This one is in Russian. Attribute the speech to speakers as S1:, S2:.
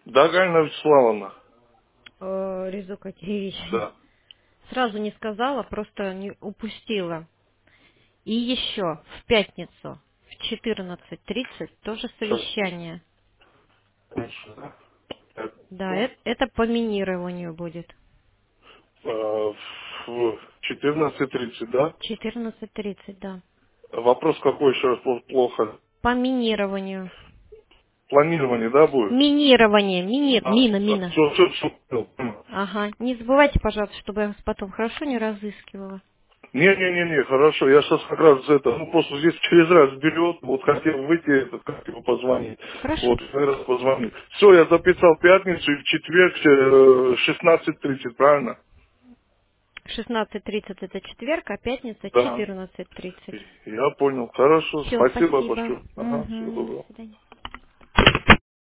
S1: Да, Галина Вячеславовна.
S2: Резо Катеревич.
S1: Да.
S2: Сразу не сказала, просто не упустила. И еще в пятницу в 14:30 тоже
S1: Сейчас.
S2: совещание.
S1: Да.
S2: Да, это по минированию будет.
S1: В 14:30, да?
S2: 14:30, да.
S1: Вопрос какой еще раз плохо?
S2: По минированию.
S1: Планирование, да, будет?
S2: Минирование, мина.
S1: Все.
S2: Ага. Не забывайте, пожалуйста, чтобы я вас потом хорошо не разыскивала.
S1: Не, хорошо, я сейчас как раз это, ну просто здесь через раз берет, вот хотел выйти, этот, как его позвонить,
S2: Хорошо.
S1: вот, раз позвонить. Все, я записал пятницу и в четверг 16:30, правильно?
S2: 16:30 это четверг, а пятница
S1: Да,
S2: 14:30.
S1: я понял, хорошо,
S2: Все,
S1: спасибо
S2: спасибо.
S1: большое, ага, всего
S2: Угу, до
S1: доброго.
S2: свидания.